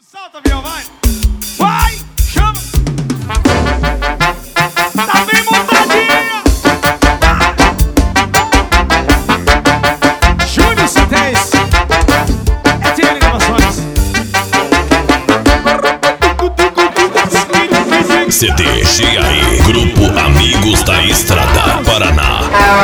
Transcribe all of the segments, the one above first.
Solta, avião, vai! Vai! Chama! Tá bem montadinha! Júnior C10 é TL Gravações. CD GAE, Grupo Amigos da Estrada, Paraná.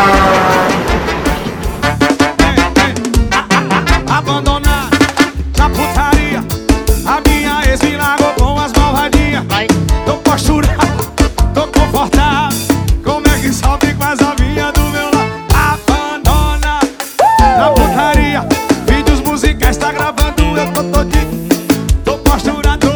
Abandonar na putaria, a minha ex me largou com as malvadinhas. Tô posturado, tô confortável, como é que sobe com as novinhas do meu lado? Abandona na putaria, vídeos musicais tá gravando, eu tô todinho. Tô posturado,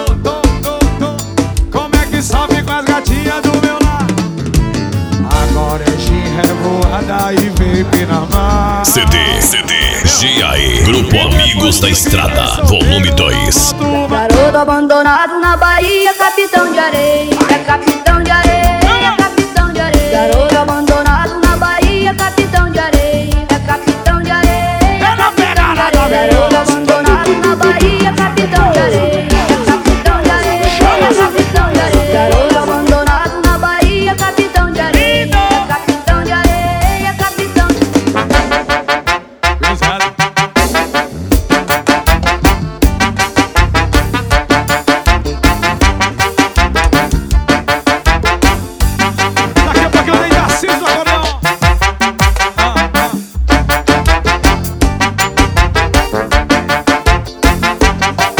como é que sobe com as gatinhas do meu lado? Agora é ginga, revoada e vape na mão. CD GAE, Grupo Amigos da Estrada, Volume 2. Garoto abandonado na Bahia, capitão de areia, é capitão de areia, é capitão de areia. Garoto abandonado na Bahia, capitão de areia, é capitão de areia. É na pegada da Garoto abandonado na Bahia, capitão de areia, é capitão de areia, é capitão de areia. Garoto abandonado na Bahia, capitão de areia, é capitão de areia, é capitão de Daqui a pouco eu dei de Assis do acordeão.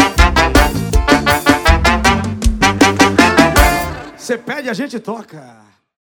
Você pede, a gente toca.